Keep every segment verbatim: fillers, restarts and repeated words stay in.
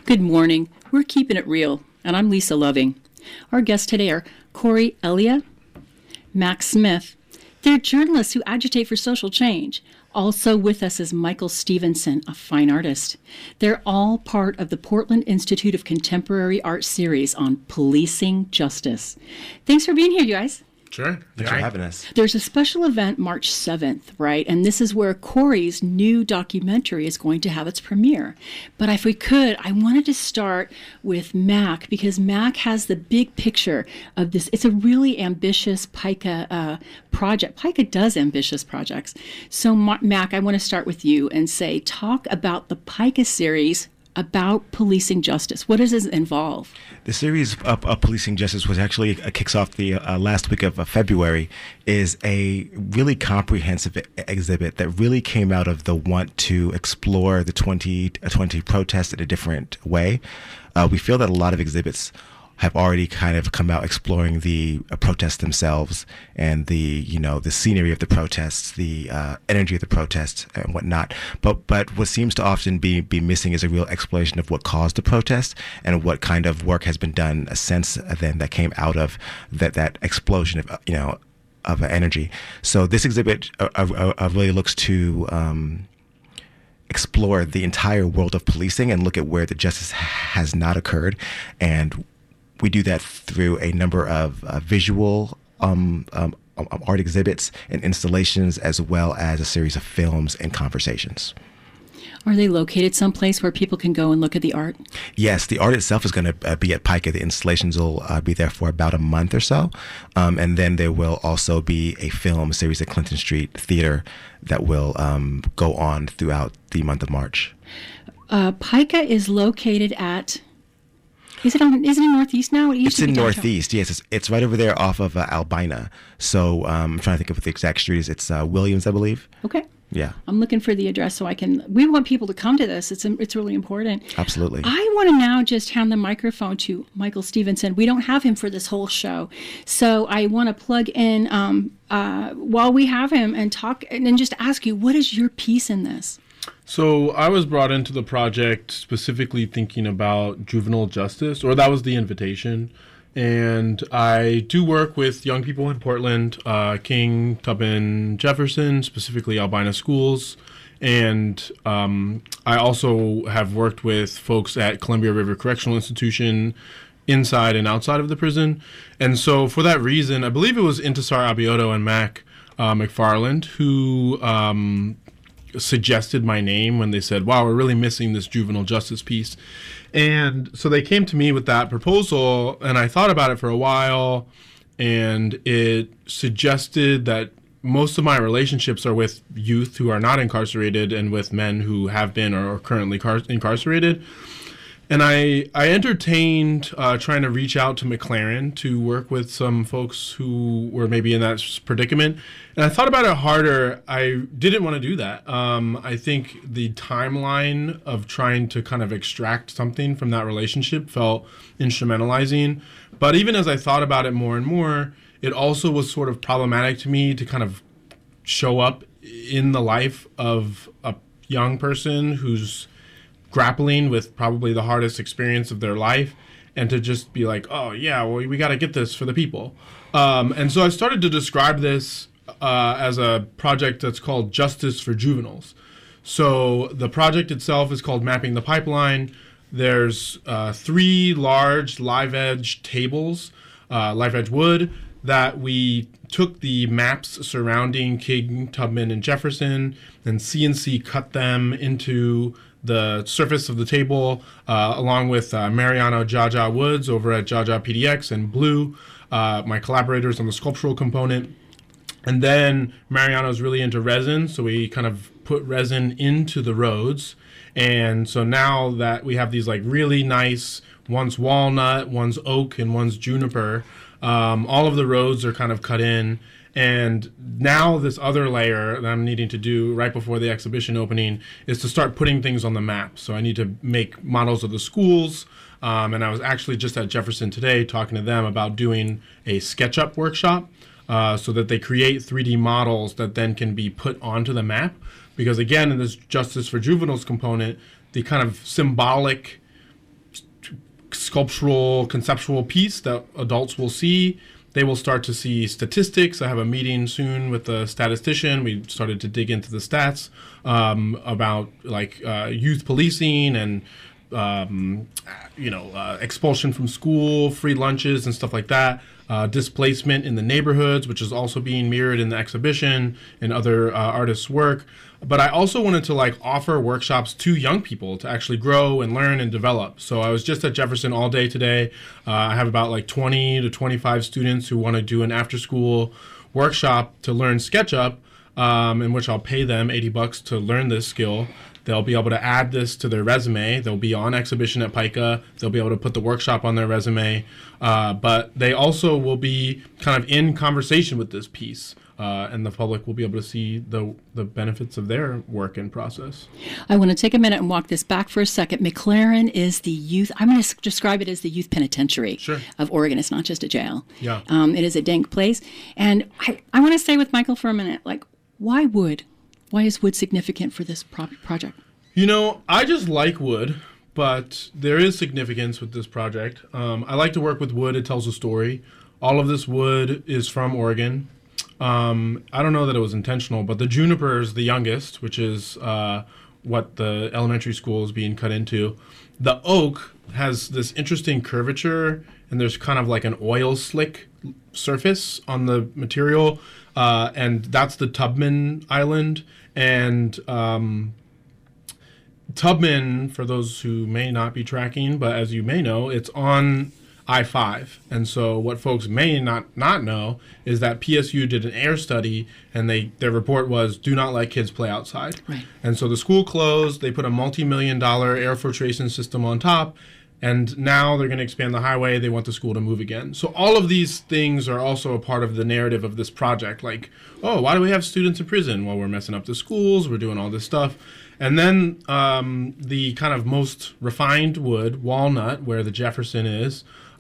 Good morning. We're keeping it real, and I'm Lisa Loving. Our guests today are Corey Elia, Max Smith. They're journalists who agitate for social change. Also with us is Michael Stevenson, a fine artist. They're all part of the Portland Institute of Contemporary Art series on policing justice. Thanks for being here, you guys. Sure. Thanks for having us. There's a special event March seventh, right? And this is where Corey's new documentary is going to have its premiere. But if we could, I wanted to start with Mac, because Mac has the big picture of this. It's a really ambitious PICA uh, project. PICA does ambitious projects. So Mac, I want to start with you and say, talk about the PICA series about policing justice. What does this involve? The series of, of Policing Justice, was actually uh, kicks off the uh, last week of uh, February, is a really comprehensive e- exhibit that really came out of the want to explore the twenty twenty protests in a different way. Uh, we feel that a lot of exhibits have already kind of come out exploring the uh, protests themselves and the, you know, the scenery of the protests, the uh, energy of the protests and whatnot. But but what seems to often be be missing is a real exploration of what caused the protest and what kind of work has been done since then that came out of that that explosion of, you know, of energy. So this exhibit uh, uh, uh, really looks to um, explore the entire world of policing and look at where the justice has not occurred. And we do that through a number of uh, visual um, um, um, art exhibits and installations, as well as a series of films and conversations. Are they located someplace where people can go and look at the art? Yes, the art itself is going to uh, be at PICA. The installations will uh, be there for about a month or so. Um, and then there will also be a film series at Clinton Street Theater that will um, go on throughout the month of March. Uh, PICA is located at... Is it on? Is it in Northeast now? It used it's to be in downtown. Northeast. Yes, it's, it's right over there off of uh, Albina. So um, I'm trying to think of what the exact street is. It's uh, Williams, I believe. Okay. Yeah. I'm looking for the address so I can. We want people to come to this. It's it's really important. Absolutely. I want to now just hand the microphone to Michael Stevenson. We don't have him for this whole show, so I want to plug in um, uh, while we have him and talk and then just ask you, what is your piece in this? So I was brought into the project specifically thinking about juvenile justice, or that was the invitation. And I do work with young people in Portland, uh, King, Tubman, Jefferson, specifically Albina schools. And um, I also have worked with folks at Columbia River Correctional Institution inside and outside of the prison. And so for that reason, I believe it was Intisar Abioto and Mac uh, McFarland who... Um, suggested my name when they said, wow, we're really missing this juvenile justice piece. And so they came to me with that proposal, and I thought about it for a while, and it suggested that most of my relationships are with youth who are not incarcerated and with men who have been or are currently car- incarcerated. And I, I entertained uh, trying to reach out to McLaren to work with some folks who were maybe in that predicament. And I thought about it harder. I didn't want to do that. Um, I think the timeline of trying to kind of extract something from that relationship felt instrumentalizing. But even as I thought about it more and more, it also was sort of problematic to me to kind of show up in the life of a young person who's grappling with probably the hardest experience of their life, and to just be like, oh yeah, well, we got to get this for the people. Um, and so I started to describe this uh, as a project that's called Justice for Juveniles. So the project itself is called Mapping the Pipeline. There's uh, three large live edge tables, uh, live edge wood, that we took the maps surrounding King, Tubman, and Jefferson, and C N C cut them into the surface of the table, uh, along with uh, Mariano Jaja Woods over at Jaja P D X and Blue, uh, my collaborators on the sculptural component. And then Mariano's really into resin, so we kind of put resin into the roads. And so now that we have these like really nice, one's walnut, one's oak, and one's juniper, um, all of the roads are kind of cut in. And now this other layer that I'm needing to do right before the exhibition opening is to start putting things on the map. So I need to make models of the schools. Um, and I was actually just at Jefferson today talking to them about doing a SketchUp workshop uh, so that they create three D models that then can be put onto the map. Because again, in this Justice for Juveniles component, the kind of symbolic sculptural, conceptual piece that adults will see. They will start to see statistics. I have a meeting soon with a statistician. We started to dig into the stats um, about like uh, youth policing and um, you know uh, expulsion from school, free lunches, and stuff like that. Uh, displacement in the neighborhoods, which is also being mirrored in the exhibition and other uh, artists' work. But I also wanted to like offer workshops to young people to actually grow and learn and develop. So I was just at Jefferson all day today. Uh, I have about like twenty to twenty-five students who want to do an after-school workshop to learn SketchUp, um, in which I'll pay them eighty bucks to learn this skill. They'll be able to add this to their resume. They'll be on exhibition at Pica. They'll be able to put the workshop on their resume. Uh, but they also will be kind of in conversation with this piece. Uh, and the public will be able to see the the benefits of their work and process. I want to take a minute and walk this back for a second. McLaren is the youth, I'm going to describe it as the youth penitentiary Sure. of Oregon. It's not just a jail. Yeah. Um, it is a dank place. And I, I want to stay with Michael for a minute. Like, why wood? Why is wood significant for this pro- project? You know, I just like wood, but there is significance with this project. Um, I like to work with wood. It tells a story. All of this wood is from Oregon. Um, I don't know that it was intentional, but the juniper is the youngest, which is uh, what the elementary school is being cut into. The oak has this interesting curvature, and there's kind of like an oil slick surface on the material, uh, and that's the Tubman Island. And um, Tubman, for those who may not be tracking, but as you may know, it's on I five. And so what folks may not, not know is that P S U did an air study, and they their report was, do not let kids play outside. Right. And so the school closed. They put a multi-million dollar air filtration system on top, and now they're going to expand the highway. They want the school to move again. So all of these things are also a part of the narrative of this project. Like, oh, why do we have students in prison? Well, we're messing up the schools. We're doing all this stuff. And then um, the kind of most refined wood, walnut, where the Jefferson is,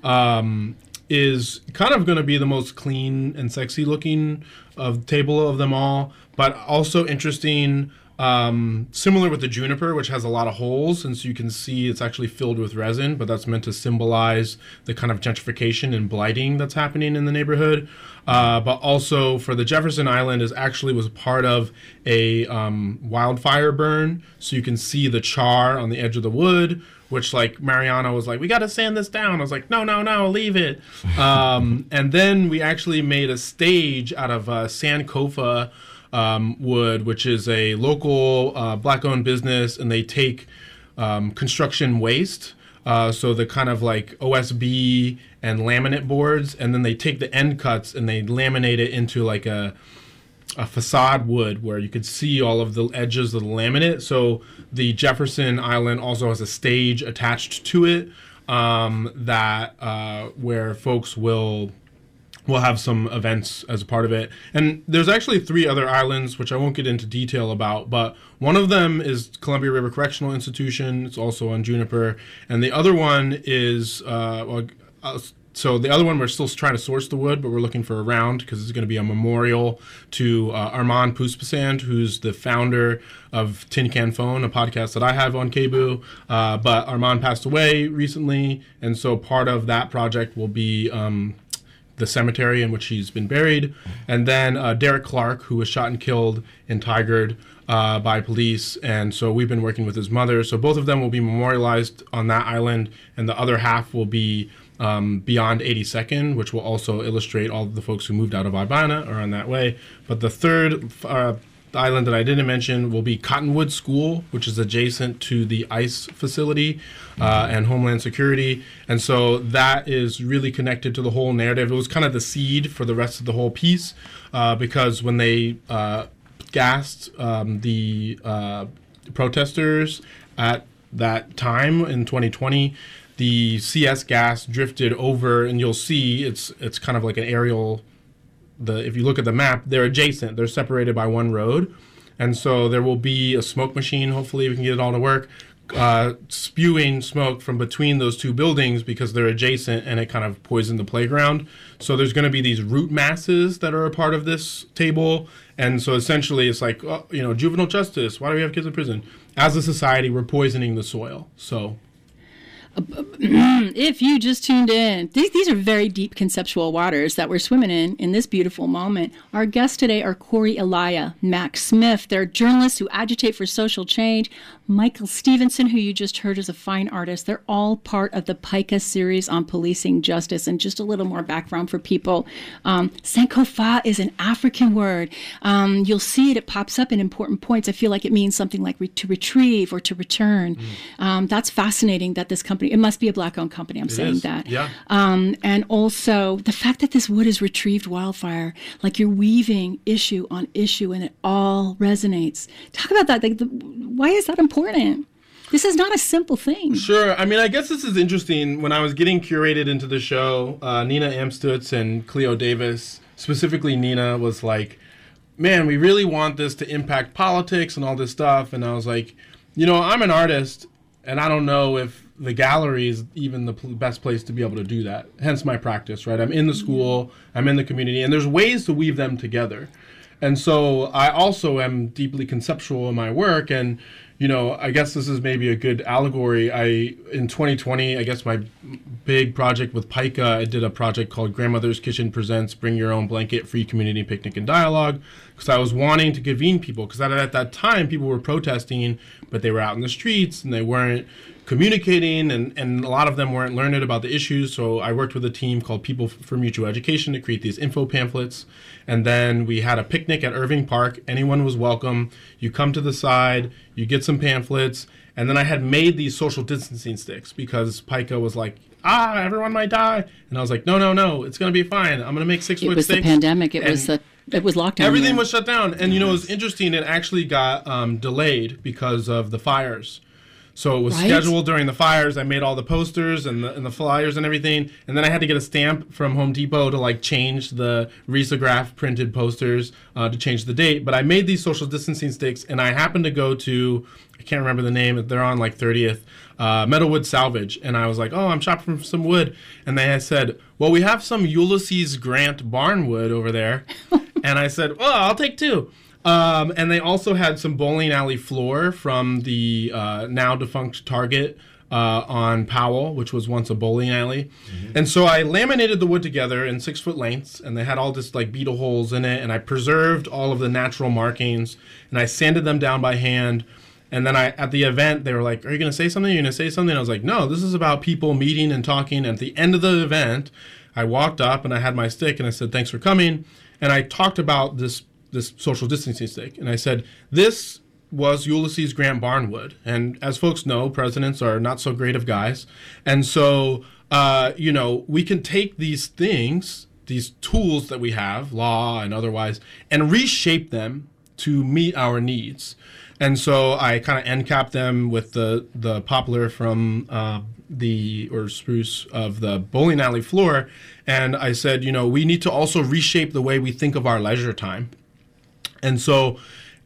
um, is kind of going to be the most clean and sexy looking of table of them all, but also interesting. Um, similar with the juniper, which has a lot of holes, and so you can see it's actually filled with resin, but that's meant to symbolize the kind of gentrification and blighting that's happening in the neighborhood. Uh, but also for the Jefferson Island is actually was part of a um, wildfire burn, so you can see the char on the edge of the wood, which like Mariana was like, we got to sand this down. I was like, no, no, no, leave it. Um, and then we actually made a stage out of uh, Sankofa Um, wood, which is a local uh, black-owned business, and they take um, construction waste, uh, so the kind of like O S B and laminate boards, and then they take the end cuts and they laminate it into like a a facade wood where you could see all of the edges of the laminate. So the Jefferson Island also has a stage attached to it um, that uh, where folks will We'll have some events as a part of it. And there's actually three other islands, which I won't get into detail about, but one of them is Columbia River Correctional Institution. It's also on Juniper. And the other one is, uh, well, uh, so the other one, we're still trying to source the wood, but we're looking for a round because it's going to be a memorial to uh, Armand Pouspasand, who's the founder of Tin Can Phone, a podcast that I have on K B O O. Uh, but Armand passed away recently, and so part of that project will be um, the cemetery in which he's been buried. And then uh, Derek Clark, who was shot and killed in Tigard uh, by police. And so we've been working with his mother. So both of them will be memorialized on that island, and the other half will be um, beyond eighty-second, which will also illustrate all of the folks who moved out of Ibana or on that way. But the third uh, island that I didn't mention will be Cottonwood School, which is adjacent to the ICE facility uh, and Homeland Security. And so that is really connected to the whole narrative. It was kind of the seed for the rest of the whole piece uh, because when they uh, gassed um, the uh, protesters at that time in twenty twenty, the C S gas drifted over, and you'll see it's it's kind of like an aerial. The if you look at the map, they're adjacent. They're separated by one road, and so there will be a smoke machine. Hopefully, we can get it all to work, uh, spewing smoke from between those two buildings because they're adjacent, and it kind of poisoned the playground. So there's going to be these root masses that are a part of this table, and so essentially, it's like oh, you know, juvenile justice. Why do we have kids in prison? As a society, we're poisoning the soil. So. If you just tuned in, these, these are very deep conceptual waters that we're swimming in in this beautiful moment. Our guests today are Corey Elia, Mac Smith. They're journalists who agitate for social change. Michael Stevenson, who you just heard is a fine artist. They're all part of the PICA series on policing justice. And just a little more background for people. Um, Sankofa is an African word. Um, you'll see it. It pops up in important points. I feel like it means something like re- to retrieve or to return. Mm. Um, that's fascinating that this company, it must be a Black-owned company, I'm it saying is. that. Yeah. Um, and also the fact that this wood is retrieved wildfire, like you're weaving issue on issue and it all resonates. Talk about that. Like, the, why is that important? This is not a simple thing. Sure. I mean, I guess this is interesting. When I was getting curated into the show, uh, Nina Amstutz and Cleo Davis, specifically Nina, was like, man, we really want this to impact politics and all this stuff. And I was like, you know, I'm an artist, and I don't know if the gallery is even the pl- best place to be able to do that. Hence my practice, right? I'm in the school, I'm in the community, and there's ways to weave them together. And so I also am deeply conceptual in my work, and you know, I guess this is maybe a good allegory. I, in twenty twenty, I guess my big project with PICA, I did a project called Grandmother's Kitchen Presents Bring Your Own Blanket Free Community Picnic and Dialogue, because I was wanting to convene people, because at, at that time people were protesting, but they were out in the streets and they weren't communicating, and, and a lot of them weren't learned about the issues. So I worked with a team called People for Mutual Education to create these info pamphlets. And then we had a picnic at Irving Park. Anyone was welcome. You come to the side, you get some pamphlets. And then I had made these social distancing sticks because PICA was like, ah, everyone might die. And I was like, no, no, no, it's going to be fine. I'm going to make six foot sticks. It was the pandemic. It and was the it was lockdown. Everything here. was shut down. And, you know, it was interesting. It actually got um, delayed because of the fires. So it was right? scheduled during the fires. I made all the posters and the, and the flyers and everything. And then I had to get a stamp from Home Depot to like change the risograph printed posters uh, to change the date. But I made these social distancing sticks, and I happened to go to, I can't remember the name, they're on like thirtieth, uh, Meadowwood Salvage. And I was like, oh, I'm shopping for some wood. And they had said, well, we have some Ulysses Grant barnwood over there. And I said, well, I'll take two. Um, and they also had some bowling alley floor from the uh, now defunct Target uh, on Powell, which was once a bowling alley. Mm-hmm. And so I laminated the wood together in six foot lengths, and they had all this like beetle holes in it, and I preserved all of the natural markings, and I sanded them down by hand. And then I, at the event, they were like, are you going to say something? Are you going to say something? I was like, no, this is about people meeting and talking. And at the end of the event, I walked up and I had my stick and I said, thanks for coming. And I talked about this this social distancing stick. And I said, this was Ulysses Grant barnwood. And as folks know, presidents are not so great of guys. And so, uh, you know, we can take these things, these tools that we have, law and otherwise, and reshape them to meet our needs. And so I kind of end capped them with the, the poplar from uh, the, or spruce of the bowling alley floor. And I said, you know, we need to also reshape the way we think of our leisure time. And so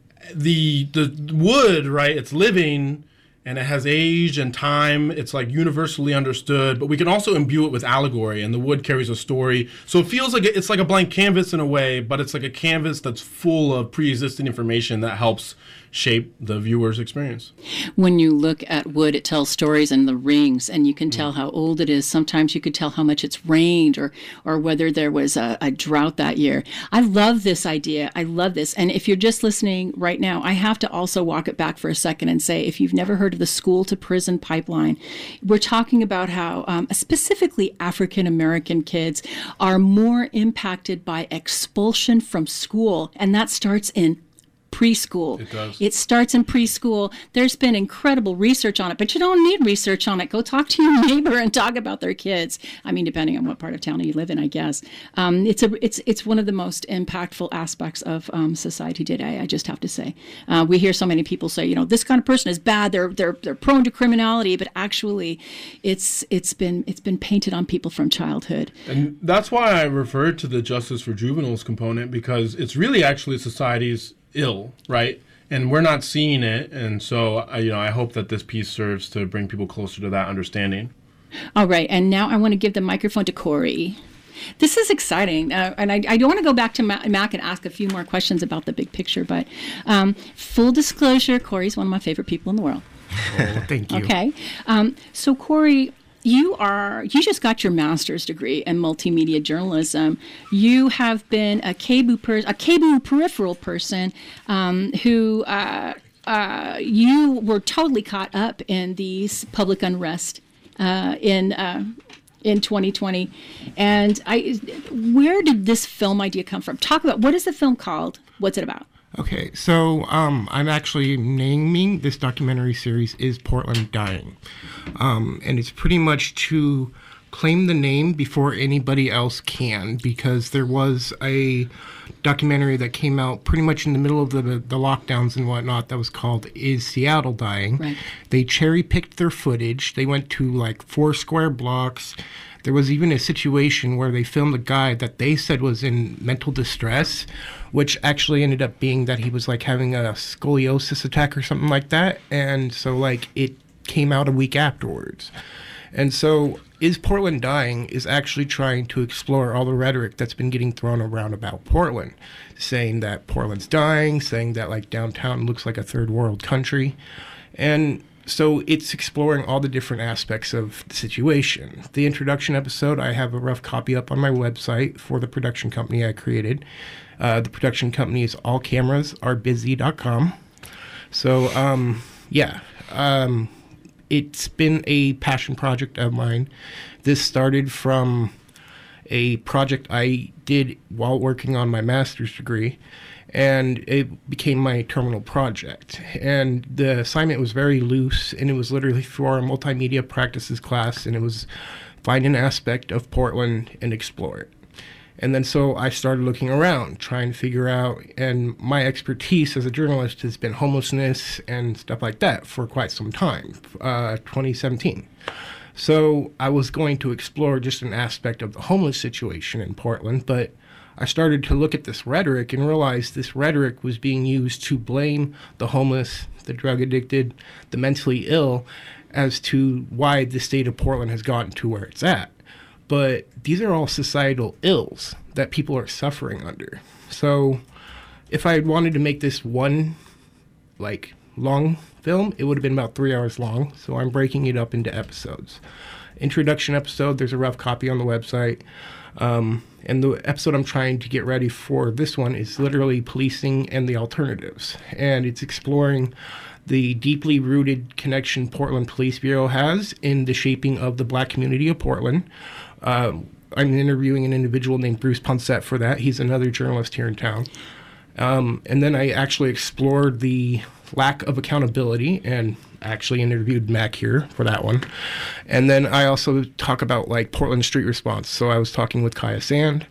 the the wood, right, it's living and it has age and time. It's like universally understood, but we can also imbue it with allegory, and the wood carries a story. So it feels like it's like a blank canvas in a way, but it's like a canvas that's full of pre-existing information that helps shape the viewer's experience. When you look at wood, it tells stories, and the rings, and you can tell how old it is. Sometimes you could tell how much it's rained, or or whether there was a, a drought that year. I love this idea. I love this. And if you're just listening right now, I have to also walk it back for a second and say, if you've never heard of the school to prison pipeline, we're talking about how um, specifically African American kids are more impacted by expulsion from school, and that starts in preschool. It does. It starts in preschool. There's been incredible research on it, but you don't need research on it. Go talk to your neighbor and talk about their kids. I mean, depending on what part of town you live in, I guess. Um, it's a it's it's one of the most impactful aspects of um, society today. I just have to say, uh, we hear so many people say, you know, this kind of person is bad. They're they're they're prone to criminality, but actually, it's it's been it's been painted on people from childhood. And that's why I referred to the justice for juveniles component, because it's really actually society's ill, right? And we're not seeing it. And so, uh, you know, I hope that this piece serves to bring people closer to that understanding. All right. And now I want to give the microphone to Corey. This is exciting. Uh, and I, I don't want to go back to Ma- Mac and ask a few more questions about the big picture. But um, full disclosure, Corey's one of my favorite people in the world. Oh, thank you. Okay. Um, so, Corey, you are you just got your master's degree in multimedia journalism. You have been a K B U per, a K B U peripheral person um, who uh, uh, you were totally caught up in these public unrest uh, in uh, in twenty twenty. And I, where did this film idea come from? Talk about, what is the film called? What's it about? Okay, so um, I'm actually naming this documentary series Is Portland Dying? Um, and it's pretty much to claim the name before anybody else can, because there was a documentary that came out pretty much in the middle of the, the lockdowns and whatnot that was called Is Seattle Dying? Right. They cherry-picked their footage. They went to like four square blocks. There was even a situation where they filmed a guy that they said was in mental distress, which actually ended up being that he was like having a scoliosis attack or something like that. And so like it came out a week afterwards. And so Is Portland Dying is actually trying to explore all the rhetoric that's been getting thrown around about Portland, saying that Portland's dying, saying that like downtown looks like a third world country. And so it's exploring all the different aspects of the situation. The introduction episode, I have a rough copy up on my website for the production company I created. Uh, the production company is all cameras are busy dot com. So, um, yeah, um, it's been a passion project of mine. This started from a project I did while working on my master's degree, and it became my terminal project. And the assignment was very loose, and it was literally for a multimedia practices class, and it was find an aspect of Portland and explore it. And then so I started looking around, trying to figure out, and my expertise as a journalist has been homelessness and stuff like that for quite some time, uh, twenty seventeen. So I was going to explore just an aspect of the homeless situation in Portland, but I started to look at this rhetoric and realized this rhetoric was being used to blame the homeless, the drug addicted, the mentally ill as to why the state of Portland has gotten to where it's at. But these are all societal ills that people are suffering under. So if I had wanted to make this one like long film, it would have been about three hours long. So I'm breaking it up into episodes. Introduction episode, there's a rough copy on the website. Um, and the episode I'm trying to get ready for this one is literally policing and the alternatives. And it's exploring the deeply rooted connection Portland Police Bureau has in the shaping of the Black community of Portland. Uh, I'm interviewing an individual named Bruce Punset for that. He's another journalist here in town. Um, and then I actually explored the lack of accountability and actually interviewed Mac here for that one. And then I also talk about like Portland street response. So I was talking with Kaya Sand.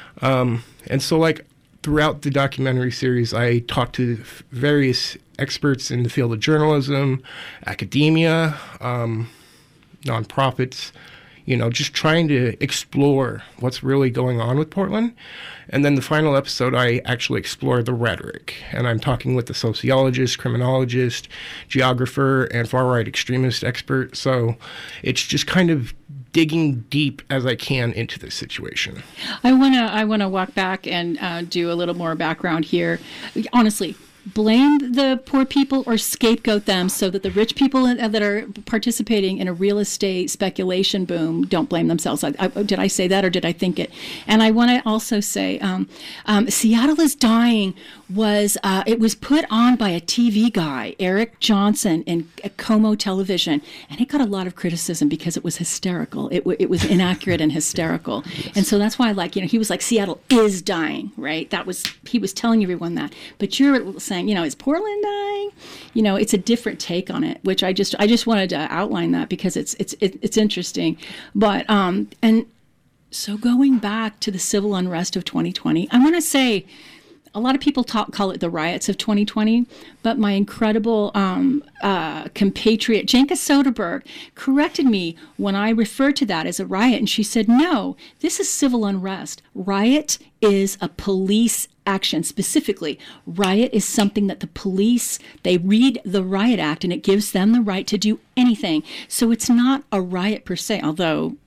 Um, and so like throughout the documentary series, I talked to various experts in the field of journalism, academia, um, nonprofits, you know, just trying to explore what's really going on with Portland. And then the final episode, I actually explore the rhetoric. And I'm talking with the sociologist, criminologist, geographer, and far-right extremist expert. So it's just kind of digging deep as I can into this situation. I want to I want to walk back and uh, do a little more background here. Honestly, blame the poor people or scapegoat them so that the rich people that are participating in a real estate speculation boom don't blame themselves. I, I, did I say that or did I think it? And I want to also say um, um, Seattle is Dying was, uh, it was put on by a T V guy, Eric Johnson, in Como Television, and it got a lot of criticism because it was hysterical. It, w- it was inaccurate and hysterical. Yes. And so that's why I like, you know, he was like, Seattle is dying, right? That was, he was telling everyone that. But you're saying, you know, is Portland dying? You know, it's a different take on it, which I just I just wanted to outline that because it's it's it, it's interesting. But um and so going back to the civil unrest of twenty twenty, I want to say a lot of people talk, call it the riots of twenty twenty, but my incredible um, uh, compatriot, Janka Soderberg, corrected me when I referred to that as a riot. And she said, no, this is civil unrest. Riot is a police action. Specifically, riot is something that the police, they read the Riot Act and it gives them the right to do anything. So it's not a riot per se, although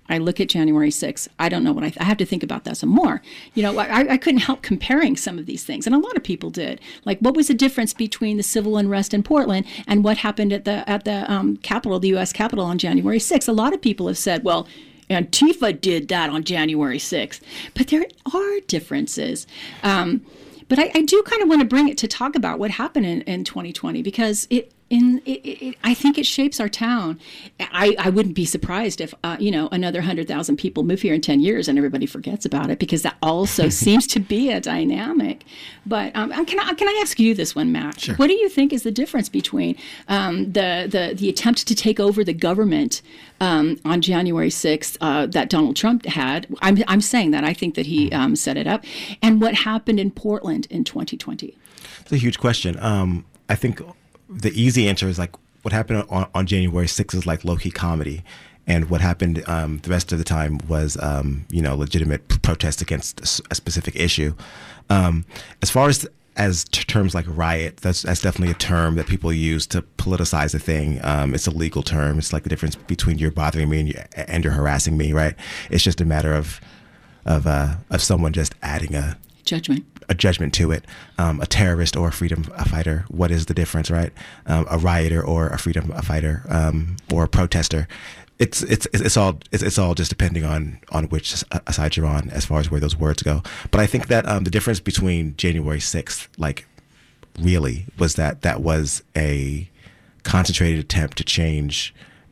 I look at January sixth. I don't know what I, th- I have to think about that some more. You know, I, I couldn't help comparing some of these things, and a lot of people did. Like, what was the difference between the civil unrest in Portland and what happened at the at the um, Capitol, the U S Capitol, on January sixth? A lot of people have said, well, Antifa did that on January sixth, but there are differences. Um, but I, I do kind of want to bring it to talk about what happened in, in twenty twenty, because it. In, it, it, I think it shapes our town. I, I wouldn't be surprised if, uh, you know, another one hundred thousand people move here in ten years and everybody forgets about it, because that also seems to be a dynamic. But um, can, I, can I ask you this one, Matt? Sure. What do you think is the difference between um, the, the, the attempt to take over the government um, on January sixth uh, that Donald Trump had? I'm, I'm saying that. I think that he um, set it up. And what happened in Portland in twenty twenty? It's a huge question. Um, I think the easy answer is like what happened on, on January sixth is like low-key comedy. And what happened um, the rest of the time was, um, you know, legitimate p- protest against a specific issue. Um, as far as as t- terms like riot, that's that's definitely a term that people use to politicize a thing. Um, it's a legal term. It's like the difference between you're bothering me and you're, and you're harassing me, right? It's just a matter of of uh, of someone just adding a Judgment. a judgment to it. Um, a terrorist or a freedom fighter, what is the difference, right? Um, a rioter or a freedom fighter, um, or a protester. It's it's it's all it's, it's all just depending on on which side you're on as far as where those words go. But I think that um, the difference between January sixth, like, really, was that that was a concentrated attempt to change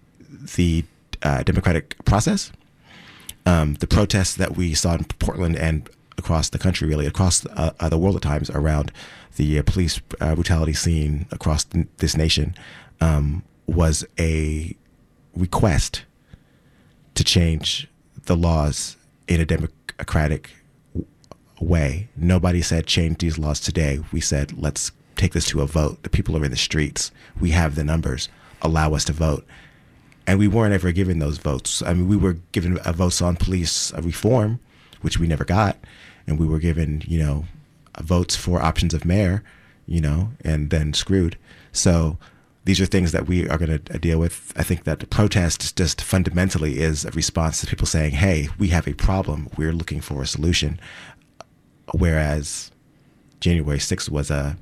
the uh, democratic process. Um, the protests that we saw in Portland and across the country, really across uh, uh, the world at times, around the uh, police uh, brutality scene across th- this nation, um, was a request to change the laws in a democratic w- way. Nobody said change these laws today. We said let's take this to a vote. The people are in the streets. We have the numbers. Allow us to vote. And we weren't ever given those votes. I mean, we were given uh, votes on police uh, reform, which we never got. And we were given, you know, votes for options of mayor, you know, and then screwed. So these are things that we are going to deal with. I think that the protest just fundamentally is a response to people saying, hey, we have a problem. We're looking for a solution. Whereas January sixth was a,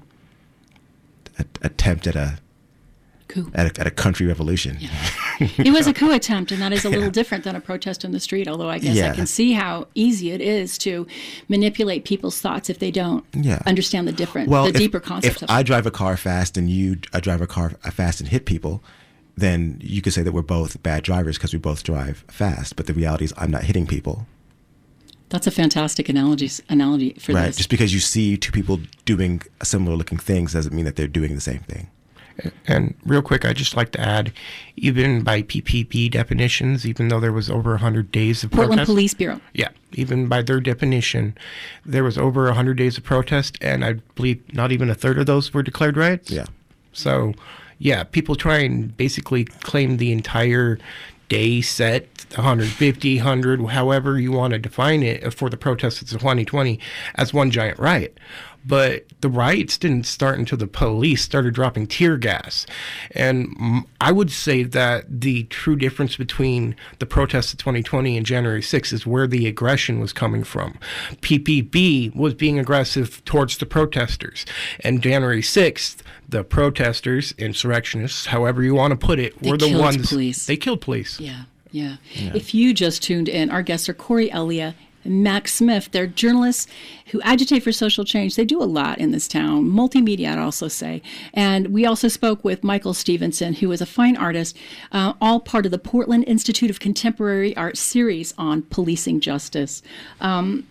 a attempt at a Coup. At a, at a country revolution. Yeah. It was a coup attempt, and that is a little yeah. different than a protest in the street, although I guess yeah. I can see how easy it is to manipulate people's thoughts if they don't yeah. understand the different, well, the if, deeper concepts if of it. I drive a car fast and you uh, drive a car fast and hit people, then you could say that we're both bad drivers because we both drive fast. But the reality is I'm not hitting people. That's a fantastic analogy analogy for right. this. Just because you see two people doing similar looking things doesn't mean that they're doing the same thing. And real quick, I'd just like to add, even by P P P definitions, even though there was over one hundred days of Portland protest. Police Bureau. Yeah, even by their definition, there was over one hundred days of protest, and I believe not even a third of those were declared riots. Yeah. So, yeah, people try and basically claim the entire day set, one hundred fifty, one hundred, however you want to define it, for the protests of twenty twenty as one giant riot. But the riots didn't start until the police started dropping tear gas. And I would say that the true difference between the protests of twenty twenty and January sixth is where the aggression was coming from. P P B was being aggressive towards the protesters. And January sixth, the protesters, insurrectionists, however you want to put it, they were the killed ones. Police. They killed police. Yeah, yeah, yeah. If you just tuned in, our guests are Corey Elia and Max Smith. They're journalists who agitate for social change. They do a lot in this town, multimedia, I'd also say. And we also spoke with Michael Stevenson, who is a fine artist, uh, all part of the Portland Institute of Contemporary Art series on policing justice. Um,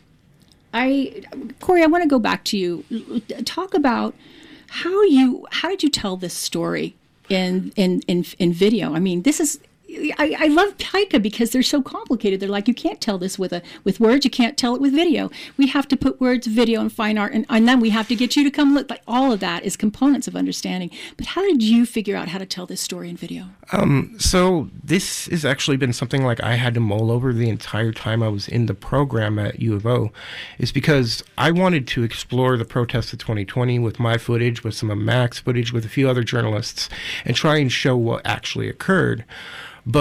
I, Corey, I want to go back to you. Talk about how you, how did you tell this story in in in, in video? I mean, this is. I, I love Pika because they're so complicated. They're like, you can't tell this with a with words. You can't tell it with video. We have to put words, video, and fine art, and, and then we have to get you to come look. But all of that is components of understanding. But how did you figure out how to tell this story in video? Um, so this has actually been something like I had to mull over the entire time I was in the program at U of O, is because I wanted to explore the protests of twenty twenty with my footage, with some of Mac's footage, with a few other journalists, and try and show what actually occurred. But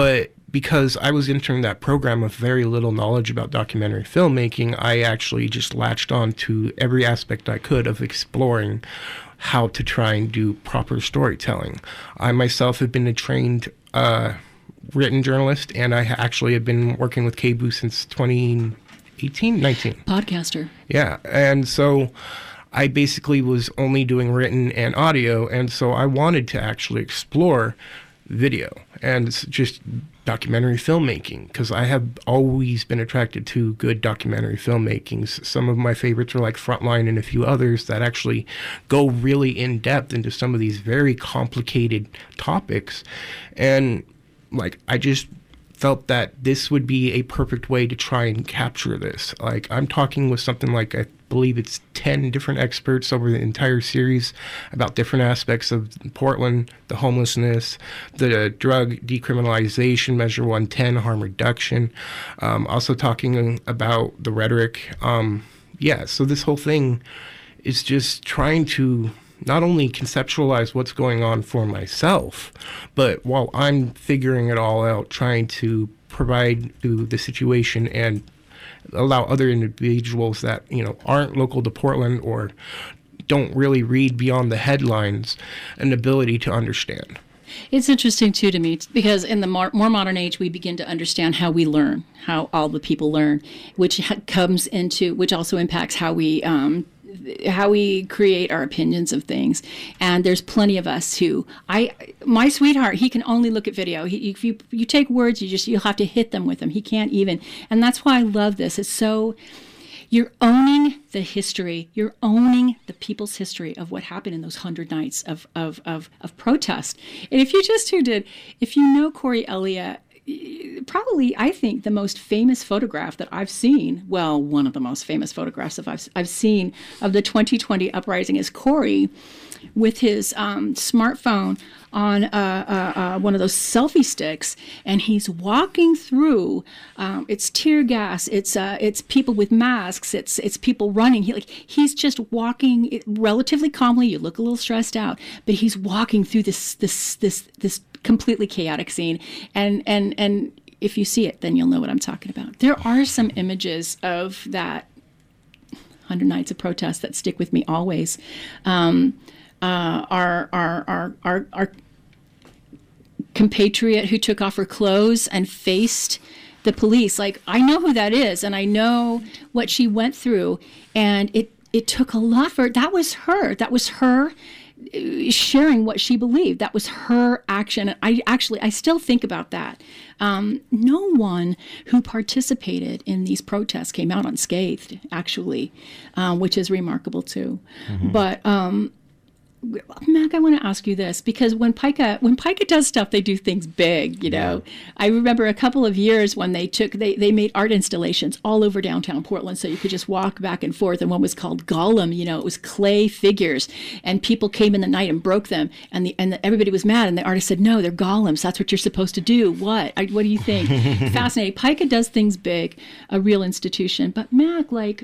because I was entering that program with very little knowledge about documentary filmmaking, I actually just latched on to every aspect I could of exploring how to try and do proper storytelling. I myself have been a trained uh, written journalist, and I actually have been working with K B O O since twenty eighteen, nineteen. Podcaster. Yeah, and so I basically was only doing written and audio, and so I wanted to actually explore video and it's just documentary filmmaking, because I have always been attracted to good documentary filmmakings. Some of my favorites are like Frontline and a few others that actually go really in depth into some of these very complicated topics. And like, I just felt that this would be a perfect way to try and capture this. Like, I'm talking with something like, I believe it's ten different experts over the entire series about different aspects of Portland, the homelessness, the drug decriminalization, Measure one ten, harm reduction. Um, also talking about the rhetoric. Um, yeah, so this whole thing is just trying to not only conceptualize what's going on for myself, but while I'm figuring it all out, trying to provide to the situation and allow other individuals that, you know, aren't local to Portland or don't really read beyond the headlines an ability to understand. It's interesting, too, to me, because in the more, more modern age, we begin to understand how we learn, how all the people learn, which ha- comes into, which also impacts how we um, how we create our opinions of things. And there's plenty of us who, I, my sweetheart, he can only look at video. He, if you you take words, you just, you'll have to hit them with him. He can't even. And that's why I love this. It's so, you're owning the history. You're owning the people's history of what happened in those hundred nights of, of, of, of protest. And if you just tuned in, if you know Corey Elliott, probably, I think, the most famous photograph that I've seen, well, one of the most famous photographs that I've, I've seen of the twenty twenty uprising is Corey with his um, smartphone on uh, uh, uh, one of those selfie sticks, and he's walking through. Um, it's tear gas. It's uh, it's people with masks. It's it's people running. He like he's just walking relatively calmly. You look a little stressed out, but he's walking through this this this this completely chaotic scene. And and and if you see it, then you'll know what I'm talking about. There are some images of that Hundred Nights of Protest that stick with me always. Um, Uh, our, our, our, our, our compatriot who took off her clothes and faced the police. Like, I know who that is, and I know what she went through, and it, it took a lot for her. That was her. That was her sharing what she believed. That was her action. And I actually, I still think about that. Um, no one who participated in these protests came out unscathed, actually, um, which is remarkable too. Mm-hmm. But, um, Mac, I want to ask you this, because when PICA when PICA does stuff, they do things big, you know. Yeah. I remember a couple of years when they took they, they made art installations all over downtown Portland, so you could just walk back and forth. And one was called Gollum, you know, it was clay figures, and people came in the night and broke them, and the and the, everybody was mad, and the artist said, "No, they're golems. That's what you're supposed to do." What? I, what do you think? Fascinating. PICA does things big, a real institution. But Mac, like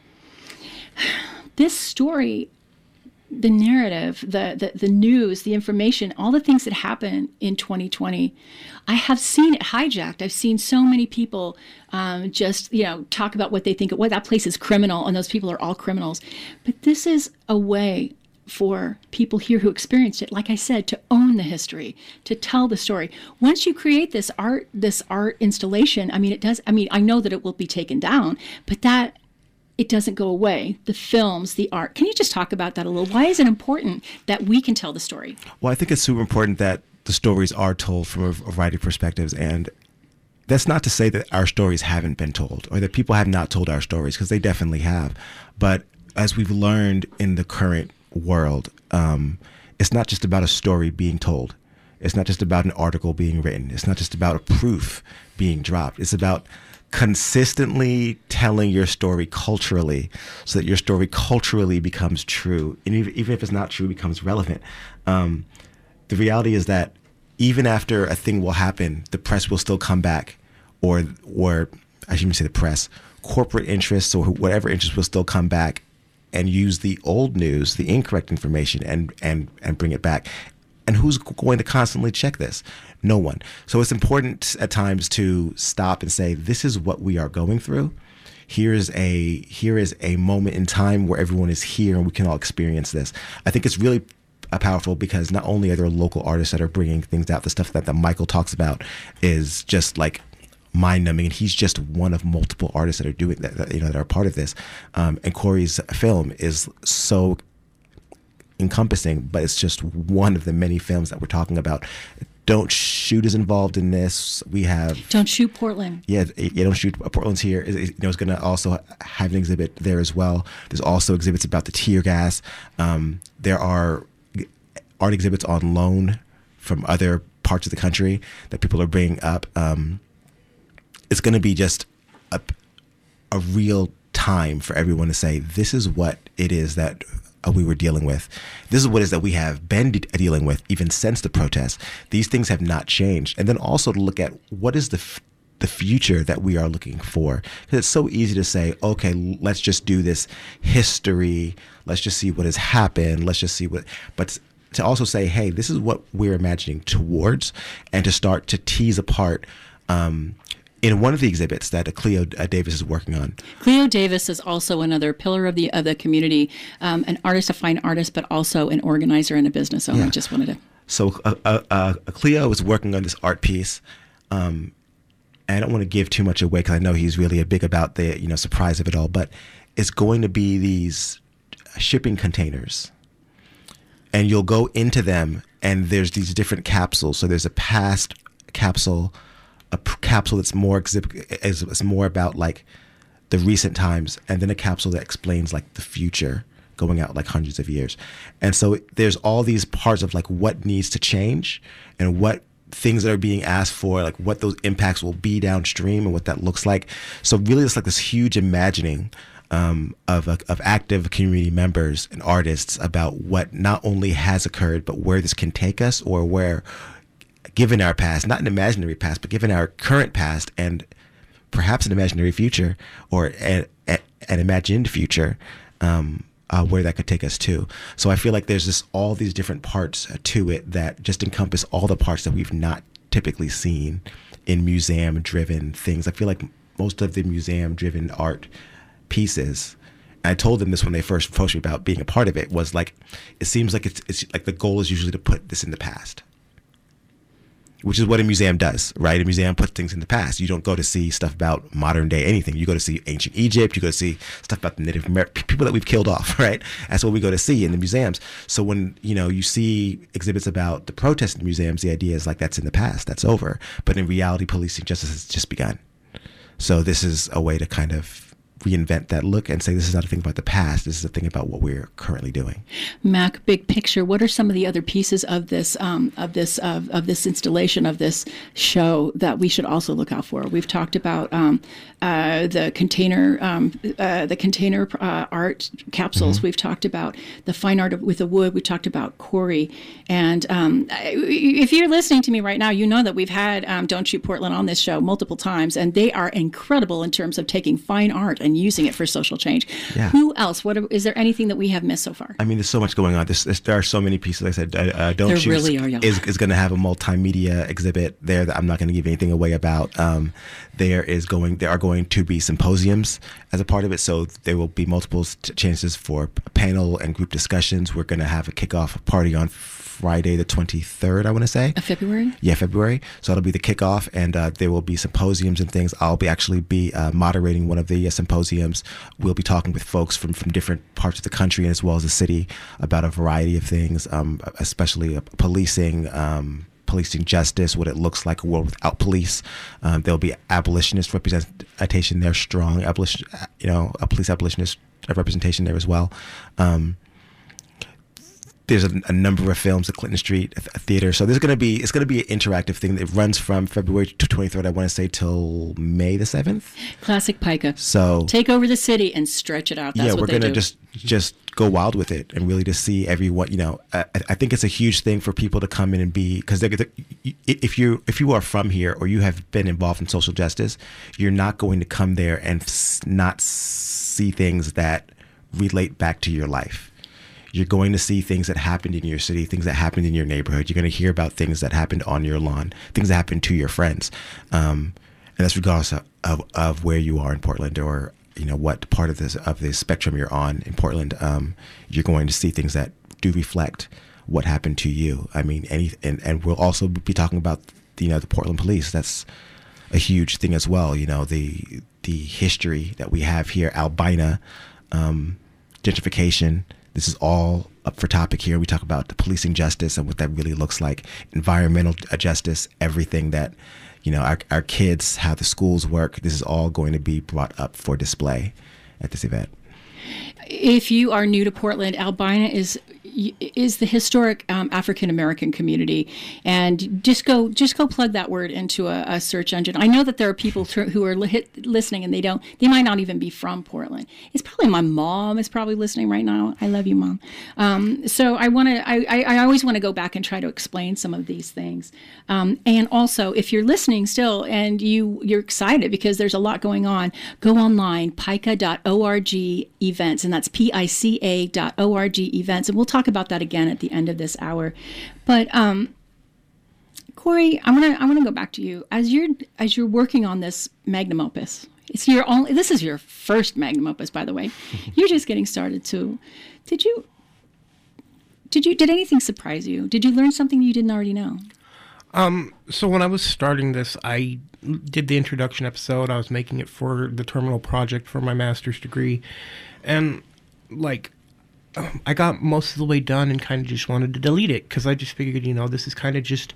this story. The narrative, the, the the news, the information, all the things that happen in twenty twenty, I have seen it hijacked. I've seen so many people um, just, you know, talk about what they think, well, that place is criminal, and those people are all criminals. But this is a way for people here who experienced it, like I said, to own the history, to tell the story. Once you create this art, this art installation, I mean, it does, I mean, I know that it will be taken down, but that it doesn't go away. The films, the art. Can you just talk about that a little? Why is it important that we can tell the story? Well, I think it's super important that the stories are told from a variety of perspectives. And that's not to say that our stories haven't been told or that people have not told our stories, because they definitely have. But as we've learned in the current world, um, it's not just about a story being told. It's not just about an article being written. It's not just about a proof being dropped. It's about consistently telling your story culturally, so that your story culturally becomes true, and even if it's not true, it becomes relevant. Um, the reality is that even after a thing will happen, the press will still come back, or or I shouldn't even say the press, corporate interests or whatever interests will still come back and use the old news, the incorrect information, and and and bring it back. And who's going to constantly check this? No one. So it's important at times to stop and say, this is what we are going through. Here's a here is a moment in time where everyone is here and we can all experience this. I think it's really uh, powerful because not only are there local artists that are bringing things out, the stuff that, that Michael talks about is just like mind-numbing, and he's just one of multiple artists that are doing that, that you know that are part of this. Um, and Corey's film is so encompassing, but it's just one of the many films that we're talking about. Don't Shoot is involved in this. We have Don't Shoot Portland. Yeah, yeah Don't Shoot Portland's here. It, you know, it's going to also have an exhibit there as well. There's also exhibits about the tear gas. Um, there are art exhibits on loan from other parts of the country that people are bringing up. Um, it's going to be just a, a real time for everyone to say, this is what it is that Uh, we were dealing with. This is what it is that we have been de- dealing with even since the protests. These things have not changed. And then also to look at what is the f- the future that we are looking for. Because it's so easy to say, okay, let's just do this history. Let's just see what has happened. Let's just see what, but to also say, hey, this is what we're imagining towards, and to start to tease apart um, in one of the exhibits that Cleo uh, Davis is working on. Cleo Davis is also another pillar of the of the community, um, an artist, a fine artist, but also an organizer and a business owner. Yeah. Just wanted to. So uh, uh, uh, Cleo is working on this art piece. Um, and I don't want to give too much away because I know he's really a big about the you know surprise of it all. But it's going to be these shipping containers, and you'll go into them, and there's these different capsules. So there's a past capsule. A p- capsule that's more exhibit is, is more about like the recent times, and then a capsule that explains like the future going out like hundreds of years. And so there's all these parts of like what needs to change and what things that are being asked for, like what those impacts will be downstream and what that looks like. So really it's like this huge imagining um, of uh, of active community members and artists about what not only has occurred, but where this can take us, or where, given our past, not an imaginary past, but given our current past and perhaps an imaginary future, or a, a, an imagined future, um, uh, where that could take us to. So I feel like there's just all these different parts to it that just encompass all the parts that we've not typically seen in museum-driven things. I feel like most of the museum-driven art pieces, and I told them this when they first approached me about being a part of it, was like, it seems like it's, it's like the goal is usually to put this in the past. Which is what a museum does, right? A museum puts things in the past. You don't go to see stuff about modern day anything. You go to see ancient Egypt. You go to see stuff about the Native American people that we've killed off, right? That's what we go to see in the museums. So when, you know, you see exhibits about the protests in the museums, the idea is like, that's in the past, that's over. But in reality, policing justice has just begun. So this is a way to kind of reinvent that look and say, this is not a thing about the past, this is a thing about what we're currently doing. Mac, big picture, what are some of the other pieces of this um, of this of, of this installation, of this show, that we should also look out for? We've talked about um, uh, the container um, uh, the container uh, art capsules. Mm-hmm. We've talked about the fine art of, with the wood. We talked about Corey. And um, if you're listening to me right now, you know that we've had um, Don't Shoot Portland on this show multiple times, and they are incredible in terms of taking fine art and using it for social change. Yeah. Who else? What are, is there anything that we have missed so far? I mean, there's so much going on. There's, there's, there are so many pieces. Like I said, uh, Don't There Shoot really are, y'all. is, is going to have a multimedia exhibit there that I'm not going to give anything away about. Um, there is going, there are going to be symposiums as a part of it, so there will be multiple t- chances for panel and group discussions. We're going to have a kickoff party on Friday the twenty-third, I want to say. Of February? Yeah, February. So it'll be the kickoff, and uh, there will be symposiums and things. I'll be actually be uh, moderating one of the uh, symposiums. We'll be talking with folks from, from different parts of the country as well as the city about a variety of things, um, especially uh, policing, um, policing justice, what it looks like, a world without police. Um, there'll be abolitionist representation there, strong abolition, you know, a police abolitionist representation there as well. Um, There's a, a number of films at Clinton Street Theater, so there's going to be it's going to be an interactive thing that runs from February to twenty-third. I want to say till May the seventh. Classic Pica. So take over the city and stretch it out. That's yeah, what we're they going to do. just just go wild with it and really just see everyone. You know, I, I think it's a huge thing for people to come in and be, because if you if you are from here or you have been involved in social justice, you're not going to come there and not see things that relate back to your life. You're going to see things that happened in your city, things that happened in your neighborhood. You're going to hear about things that happened on your lawn, things that happened to your friends. Um, and that's regardless of, of, of where you are in Portland, or, you know, what part of this of the spectrum you're on in Portland. Um, you're going to see things that do reflect what happened to you. I mean, any and, and we'll also be talking about, you know, the Portland police. That's a huge thing as well. You know, the the history that we have here, albina, um, gentrification. This is all up for topic here. We talk about the policing justice and what that really looks like, environmental justice, everything that, you know, our, our kids, how the schools work. This is all going to be brought up for display at this event. If you are new to Portland, albina is is the historic um, African American community, and just go just go plug that word into a, a search engine. I know that there are people tr- who are li- listening, and they don't they might not even be from Portland. It's probably my mom is probably listening right now. I love you, Mom. Um, so I want to I, I I always want to go back and try to explain some of these things. Um, and also, if you're listening still and you you're excited because there's a lot going on, go online pica dot org events, and that's P I C A dot org events, and we'll talk about that again at the end of this hour. But um, Corey, I want to I want to go back to you as you're as you're working on this magnum opus. It's your only. This is your first magnum opus, by the way. You're just getting started too. Did you? Did you? Did anything surprise you? Did you learn something you didn't already know? Um. So when I was starting this, I did the introduction episode. I was making it for the terminal project for my master's degree, and like. I got most of the way done and kind of just wanted to delete it because I just figured, you know, this is kind of just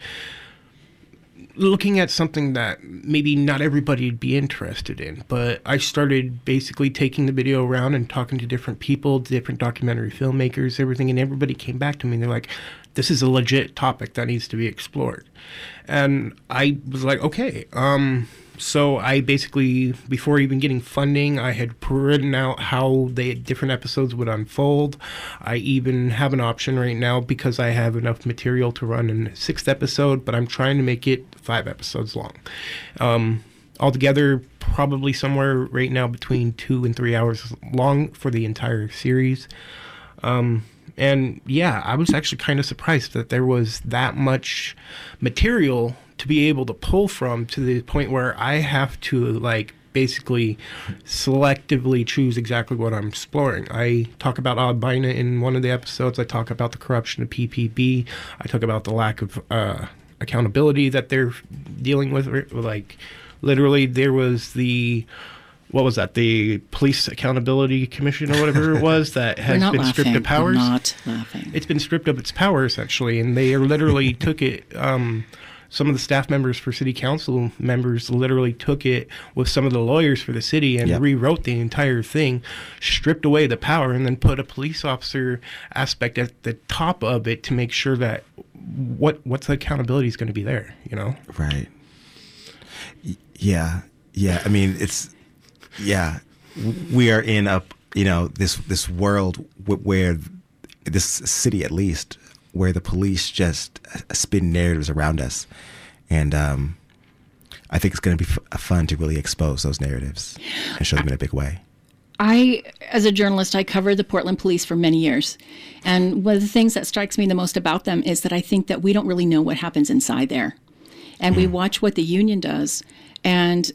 looking at something that maybe not everybody would be interested in. But I started basically taking the video around and talking to different people, different documentary filmmakers, everything, and everybody came back to me and they're like, this is a legit topic that needs to be explored. And I was like, okay, um... So I basically, before even getting funding, I had written out how the different episodes would unfold. I even have an option right now because I have enough material to run a sixth episode, but I'm trying to make it five episodes long. Um, altogether, probably somewhere right now between two and three hours long for the entire series. Um, and yeah, I was actually kind of surprised that there was that much material to be able to pull from, to the point where I have to like basically selectively choose exactly what I'm exploring. I talk about albina in one of the episodes. I talk about the corruption of P P B. I talk about the lack of uh, accountability that they're dealing with. Like literally there was the what was that? The Police Accountability Commission or whatever it was that has been laughing. stripped of powers. I'm not laughing. It's been stripped of its power essentially, and they literally took it. Um, Some of the staff members for city council members literally took it with some of the lawyers for the city and yep. rewrote the entire thing, stripped away the power, and then put a police officer aspect at the top of it to make sure that what what's the accountability is going to be there, you know? Right. Y- yeah. Yeah. I mean, it's, yeah, we are in a, you know, this, this world w- where this city, at least, where the police just spin narratives around us. And um, I think it's going to be f- fun to really expose those narratives and show them in a big way. I, as a journalist, I covered the Portland police for many years. And one of the things that strikes me the most about them is that I think that we don't really know what happens inside there. And mm. we watch what the union does. And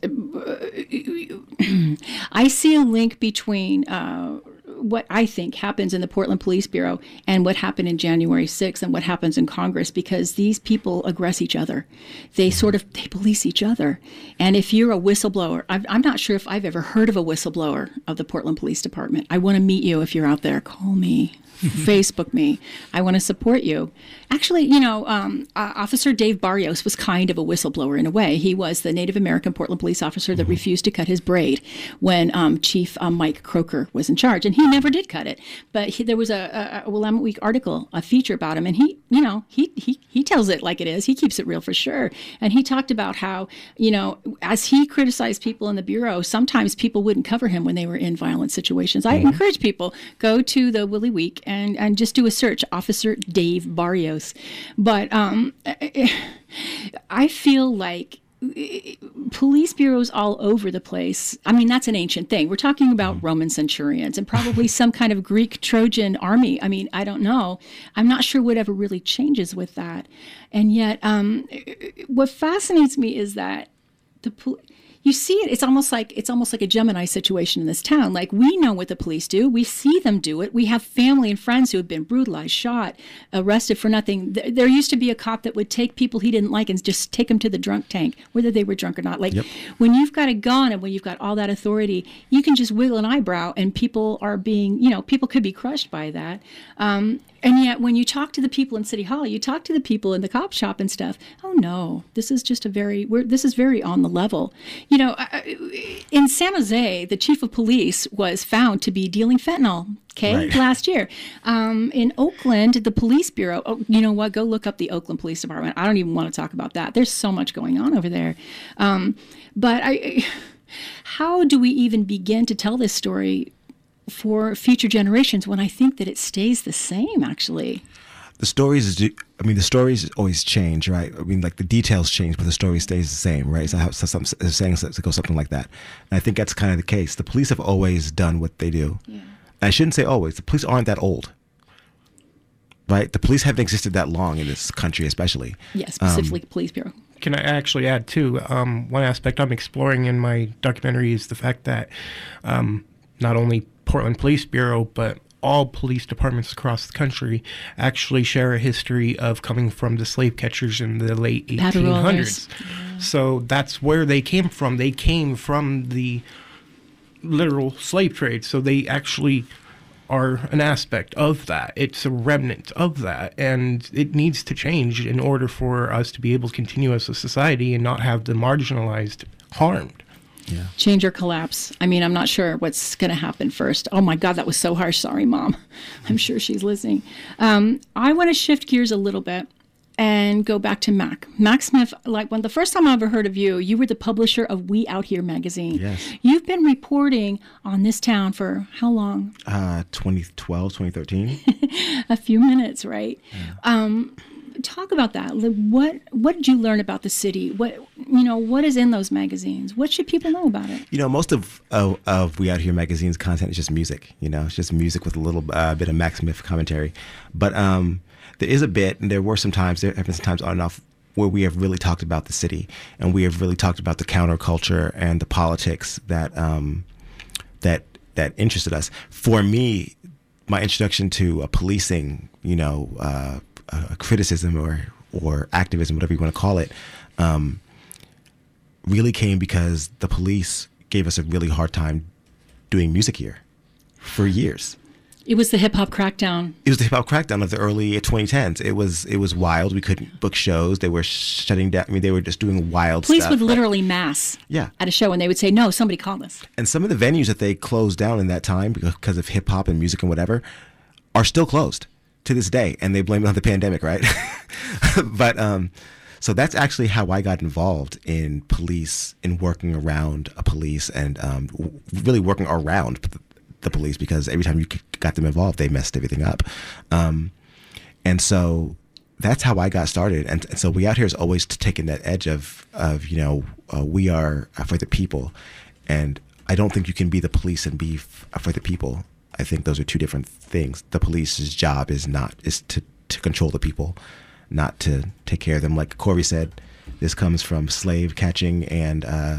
I see a link between uh, what I think happens in the Portland Police Bureau and what happened in January sixth and what happens in Congress, because these people aggress each other. They sort of, they police each other. And if you're a whistleblower, I've, I'm not sure if I've ever heard of a whistleblower of the Portland Police Department. I want to meet you if you're out there. Call me. Facebook me. I want to support you. Actually, you know, um, uh, Officer Dave Barrios was kind of a whistleblower in a way. He was the Native American Portland police officer that mm-hmm. refused to cut his braid when um, Chief um, Mike Croker was in charge, and he never did cut it. But he, there was a, a, a Willamette Week article, a feature about him, and he, you know, he he he tells it like it is. He keeps it real for sure. And he talked about how, you know, as he criticized people in the bureau, sometimes people wouldn't cover him when they were in violent situations. I mm-hmm. encourage people, go to the Willie Week and and just do a search, Officer Dave Barrios. But um, I feel like police bureaus all over the place. I mean, that's an ancient thing. We're talking about Roman centurions and probably some kind of Greek Trojan army. I mean, I don't know. I'm not sure whatever really changes with that. And yet, um, what fascinates me is that the police, you see it. It's almost like it's almost like a Gemini situation in this town. Like, we know what the police do. We see them do it. We have family and friends who have been brutalized, shot, arrested for nothing. There, there used to be a cop that would take people he didn't like and just take them to the drunk tank, whether they were drunk or not. Like, Yep. when you've got a gun and when you've got all that authority, you can just wiggle an eyebrow and people are being, you know, people could be crushed by that. Um, And yet, when you talk to the people in City Hall, you talk to the people in the cop shop and stuff. Oh no, this is just a very, we're, this is very on the level. You know, in San Jose, the chief of police was found to be dealing fentanyl. Okay, Right. last year. Um, in Oakland, the police bureau. Oh, you know what? Go look up the Oakland Police Department. I don't even want to talk about that. There's so much going on over there. Um, but I, how do we even begin to tell this story for future generations when I think that it stays the same, actually? The stories is, I mean, the stories always change, right? I mean, like, the details change, but the story stays the same, right? So how so some saying to go something like that. And I think that's kind of the case. The police have always done what they do. Yeah. I shouldn't say always. The police aren't that old, right? The police haven't existed that long in this country, especially. Yeah, specifically um, Police Bureau. Can I actually add, too, um, one aspect I'm exploring in my documentary is the fact that um, not only Portland Police Bureau, but all police departments across the country actually share a history of coming from the slave catchers in the late eighteen hundreds. Yeah. So that's where they came from. They came from the literal slave trade. So they actually are an aspect of that. It's a remnant of that. And it needs to change in order for us to be able to continue as a society and not have the marginalized harmed. Yeah. Change or collapse. I mean, I'm not sure what's going to happen first. Oh my God, that was so harsh. Sorry, Mom. I'm sure she's listening. Um, I want to shift gears a little bit and go back to Mac. Mac Smith, like, when the first time I ever heard of you, you were the publisher of We Out Here magazine. Yes. You've been reporting on this town for how long? Uh, twenty twelve, twenty thirteen. A few minutes, right? Yeah. Um, talk about that. What what did you learn about the city? What you know, what is in those magazines? What should people know about it? You know, most of of, of We Out Here magazine's content is just music. You know, it's just music with a little uh, bit of Mac Smith commentary. But um, there is a bit, and there were some times, there have been some times on and off, where we have really talked about the city, and we have really talked about the counterculture and the politics that um, that that interested us. For me, my introduction to uh, policing, you know, uh, uh, criticism or or activism, whatever you want to call it, um, really came because the police gave us a really hard time doing music here for years. It was the hip hop crackdown. It was the hip hop crackdown of the early twenty tens. It was it was wild. We couldn't book shows. They were shutting down. I mean, they were just doing wild Police stuff. would literally mass yeah. at a show, and they would say, "No, somebody call us." And some of the venues that they closed down in that time because of hip hop and music and whatever are still closed to this day, and they blame it on the pandemic, right? But um, so that's actually how I got involved in police, in working around a police, and um, really working around the police, because every time you got them involved, they messed everything up. Um, and so that's how I got started. And, and so We Out Here is always taking that edge of, of you know, uh, we are for the people. And I don't think you can be the police and be f- for the people. I think those are two different things. The police's job is not, is to, to control the people, not to take care of them. Like Corey said, this comes from slave catching and, uh,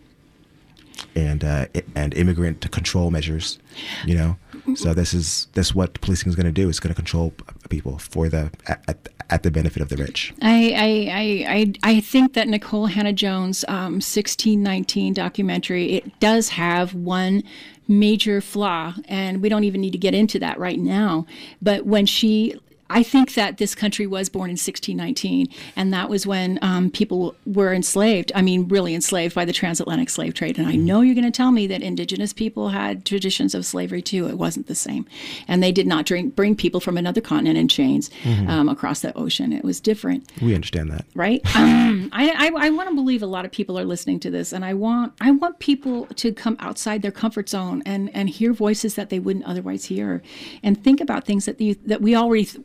and uh, and immigrant control measures, you know. So this is this is what policing is going to do. It's going to control people for the at, at the benefit of the rich. I I, I, I think that Nicole Hannah-Jones' um, sixteen nineteen documentary, it does have one major flaw, and we don't even need to get into that right now. But when she I think that this country was born in sixteen nineteen, and that was when um, people were enslaved. I mean, really enslaved by the transatlantic slave trade. And I know you're going to tell me that indigenous people had traditions of slavery too. It wasn't the same. And they did not drink, bring people from another continent in chains mm-hmm. um, across the ocean. It was different. We understand that. Right? um, I, I, I want to believe a lot of people are listening to this, and I want I want people to come outside their comfort zone and, and hear voices that they wouldn't otherwise hear, and think about things that, you, that we already... Th-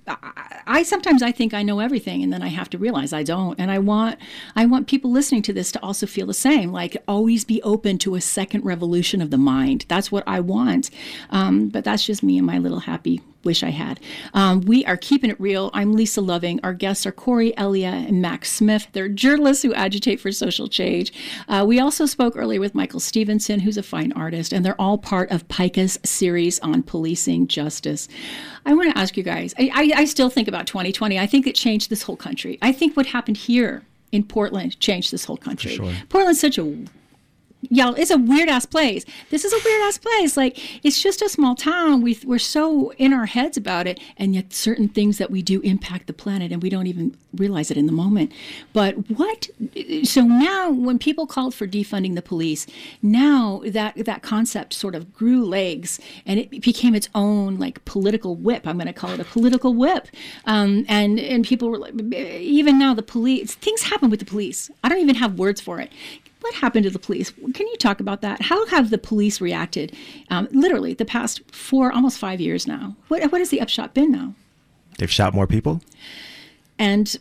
I, I sometimes I think I know everything, and then I have to realize I don't. And I want I want people listening to this to also feel the same. Like, always be open to a second revolution of the mind. That's what I want. Um, but that's just me and my little happy wish I had. Um, we are keeping it real. I'm Lisa Loving. Our guests are Corey Elia and Max Smith. They're journalists who agitate for social change. Uh, we also spoke earlier with Michael Stevenson, who's a fine artist, and they're all part of PICA's series on policing justice. I want to ask you guys, I, I, I still think about twenty twenty. I think it changed this whole country. I think what happened here in Portland changed this whole country. For sure. Portland's such a Yeah, it's a weird ass place. This is a weird ass place. Like, it's just a small town. We we're so in our heads about it, and yet certain things that we do impact the planet, and we don't even realize it in the moment. But what? So now, when people called for defunding the police, now that that concept sort of grew legs, and it became its own like political whip. I'm going to call it a political whip. Um, and and people were like, even now, the police things happen with the police. I don't even have words for it. What happened to the police? Can you talk about that? How have the police reacted? Um, literally, the past four, almost five years now. What what has the upshot been now? They've shot more people, and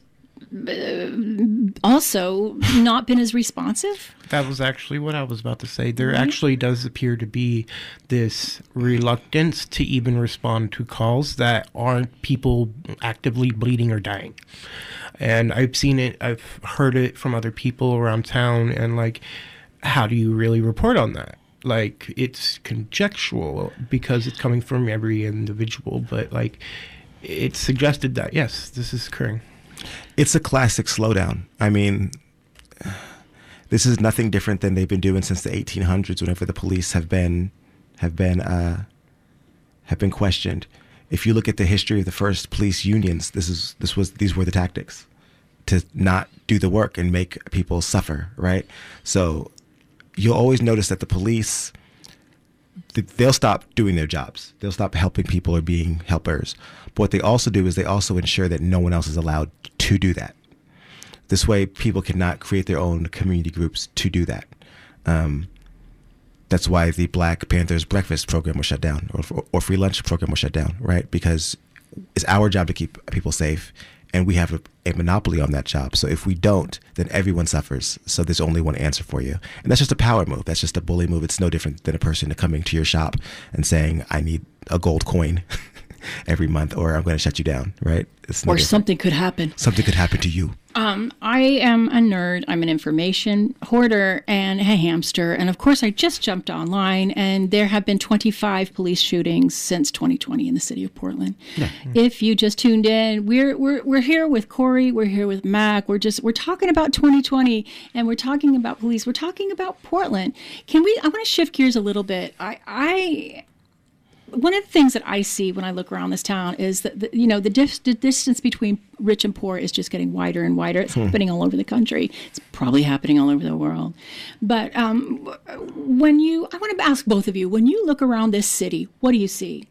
uh, also not been as responsive. That was actually what I was about to say. There mm-hmm. actually does appear to be this reluctance to even respond to calls that aren't people actively bleeding or dying. And I've seen it, I've heard it from other people around town, and like, how do you really report on that? Like, it's conjectural because it's coming from every individual, but like, it's suggested that, yes, this is occurring. It's a classic slowdown. I mean, this is nothing different than they've been doing since the eighteen hundreds, whenever the police have been, have been, uh, have been questioned. If you look at the history of the first police unions, this is this was these were the tactics to not do the work and make people suffer, right? So you'll always notice that the police, they'll stop doing their jobs. They'll stop helping people or being helpers. But what they also do is they also ensure that no one else is allowed to do that. This way, people cannot create their own community groups to do that. Um, That's why the Black Panthers breakfast program was shut down, or, or free lunch program was shut down, right? Because it's our job to keep people safe, and we have a, a monopoly on that job. So if we don't, then everyone suffers. So there's only one answer for you. And that's just a power move. That's just a bully move. It's no different than a person coming to your shop and saying, I need a gold coin every month, or I'm going to shut you down, right? It's no or different. Something could happen. Something could happen to you. Um, I am a nerd. I'm an information hoarder and a hamster. And of course, I just jumped online, and there have been twenty-five police shootings since twenty twenty in the city of Portland. Yeah. If you just tuned in, we're we're we're here with Corey. We're here with Mac. We're just we're talking about twenty twenty, and we're talking about police. We're talking about Portland. Can we? I want to shift gears a little bit. I I. One of the things that I see when I look around this town is that, the, you know, the, dif- the distance between rich and poor is just getting wider and wider. It's hmm. happening all over the country. It's probably happening all over the world. But um, when you, I want to ask both of you, when you look around this city, what do you see?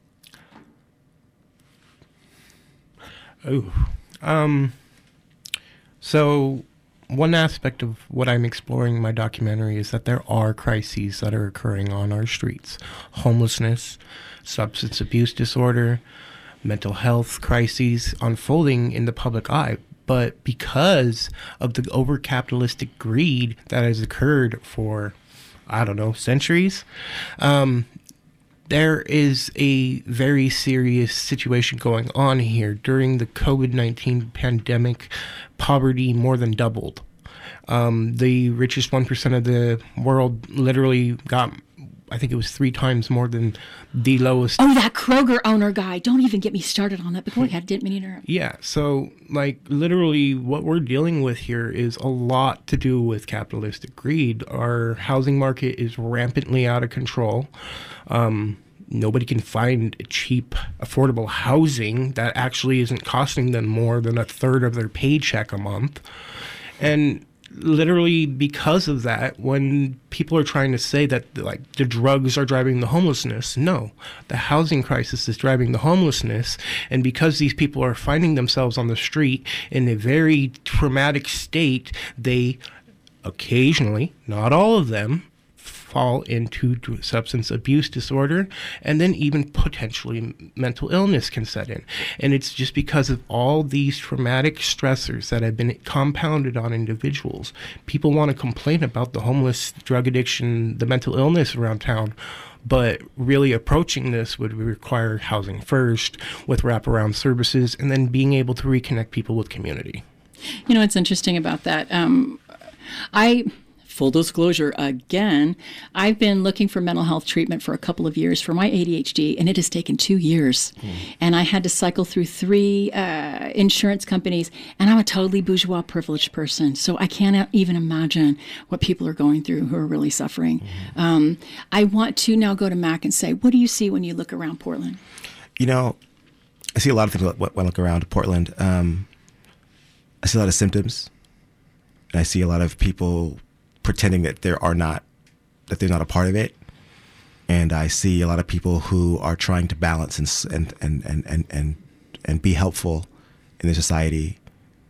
Oh, um, so one aspect of what I'm exploring in my documentary is that there are crises that are occurring on our streets. Homelessness, substance abuse disorder, mental health crises unfolding in the public eye. But because of the over-capitalistic greed that has occurred for, I don't know, centuries, um, there is a very serious situation going on here. During the COVID nineteen pandemic, poverty more than doubled. Um, the richest one percent of the world literally got, I think it was three times more than the lowest. Oh, that Kroger owner guy. Don't even get me started on that. But go ahead, didn't mean to interrupt. Yeah, so like literally what we're dealing with here is a lot to do with capitalistic greed. Our housing market is rampantly out of control. Um, nobody can find cheap, affordable housing that actually isn't costing them more than a third of their paycheck a month. And literally because of that, when people are trying to say that like the drugs are driving the homelessness, no, the housing crisis is driving the homelessness. And because these people are finding themselves on the street in a very traumatic state, they occasionally, not all of them, fall into d- substance abuse disorder, and then even potentially m- mental illness can set in. And it's just because of all these traumatic stressors that have been compounded on individuals. People want to complain about the homeless, drug addiction, the mental illness around town, but really approaching this would require housing first with wraparound services, and then being able to reconnect people with community. You know, what's interesting about that. Um, I, full disclosure again, I've been looking for mental health treatment for a couple of years for my A D H D, and it has taken two years. Mm. And I had to cycle through three uh, insurance companies, and I'm a totally bourgeois privileged person, so I can't even imagine what people are going through who are really suffering. Mm. Um, I want to now go to Mac and say, what do you see when you look around Portland? You know, I see a lot of things when I look around Portland. Um, I see a lot of symptoms, and I see a lot of people pretending that there are not, that they're not a part of it. And I see a lot of people who are trying to balance and and and and and and, and be helpful in their society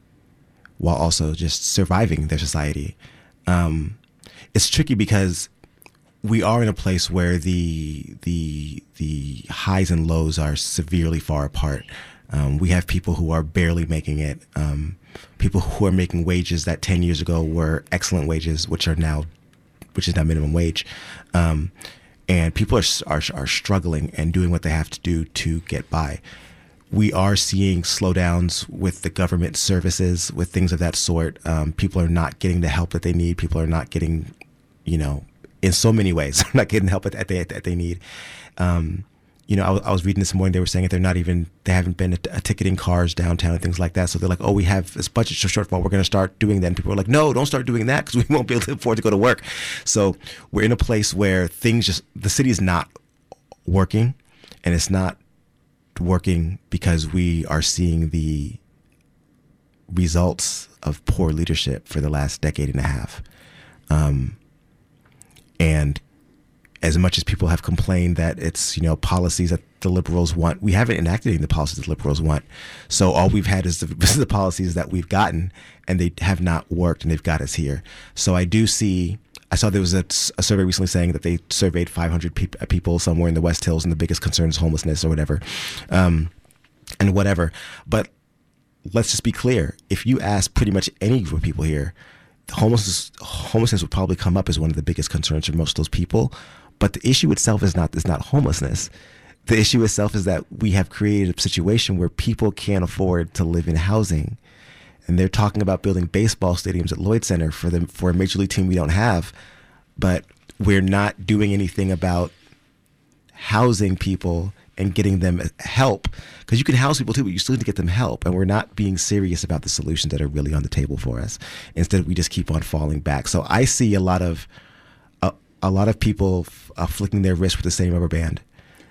while also just surviving their society. Um, it's tricky because we are in a place where the the the highs and lows are severely far apart. Um, we have people who are barely making it. Um, people who are making wages that ten years ago were excellent wages, which are now, which is now minimum wage. Um, and people are, are are struggling and doing what they have to do to get by. We are seeing slowdowns with the government services, with things of that sort. Um, people are not getting the help that they need. People are not getting, you know, in so many ways, not getting help that they that they need. Um, You know, I was, I was reading this morning, they were saying that they're not even, they haven't been a, a ticketing cars downtown and things like that. So they're like, oh, we have this budget shortfall, we're going to start doing that. And people are like, no, don't start doing that because we won't be able to afford to go to work. So we're in a place where things just, the city is not working, and it's not working because we are seeing the results of poor leadership for the last decade and a half. Um, and as much as people have complained that it's, you know, policies that the liberals want, we haven't enacted any of the policies the liberals want. So all we've had is the, the policies that we've gotten, and they have not worked, and they've got us here. So I do see, I saw there was a, a survey recently saying that they surveyed five hundred pe- people somewhere in the West Hills, and the biggest concern is homelessness or whatever, um, and whatever. But let's just be clear. If you ask pretty much any group of people here, homelessness, homelessness would probably come up as one of the biggest concerns for most of those people. But the issue itself is not is not homelessness. The issue itself is that we have created a situation where people can't afford to live in housing. And they're talking about building baseball stadiums at Lloyd Center for them for a major league team we don't have. But we're not doing anything about housing people and getting them help. Because you can house people too, but you still need to get them help. And we're not being serious about the solutions that are really on the table for us. Instead, we just keep on falling back. So I see a lot of a lot of people uh, flicking their wrist with the same rubber band,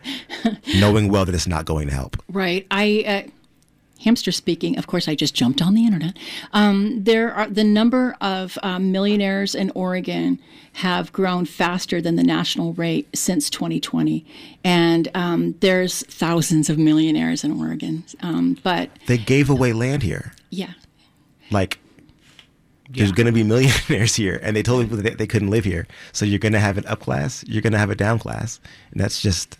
knowing well that it's not going to help. Right. I, uh, hamster speaking, of course, I just jumped on the internet. Um, there are the number of um, millionaires in Oregon have grown faster than the national rate since twenty twenty. And um, there's thousands of millionaires in Oregon. Um, but they gave away land here. Yeah. Like, Yeah. there's going to be millionaires here, and they told people that they couldn't live here. So you're going to have an up class, you're going to have a down class, and that's just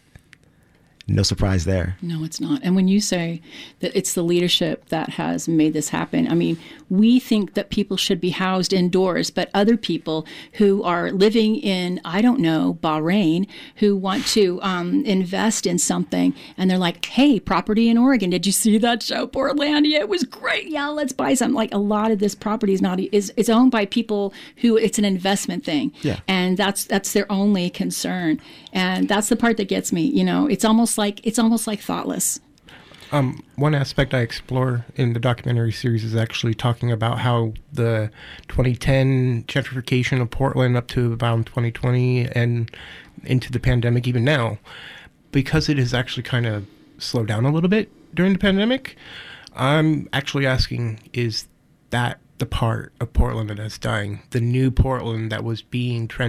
no surprise there. No, it's not. And when you say that it's the leadership that has made this happen, I mean, we think that people should be housed indoors, but other people who are living in, I don't know, Bahrain, who want to um, invest in something, and they're like, hey, property in Oregon, did you see that show, Portlandia? It was great. Yeah, let's buy some. Like, a lot of this property is not, is, is owned by people who, it's an investment thing. Yeah. And that's, that's their only concern. And that's the part that gets me, you know, it's almost like, it's almost like thoughtless. Um, one aspect I explore in the documentary series is actually talking about how the twenty ten gentrification of Portland up to about twenty twenty and into the pandemic even now, because it has actually kind of slowed down a little bit during the pandemic. I'm actually asking, is that the part of Portland that is dying, the new Portland that was being trend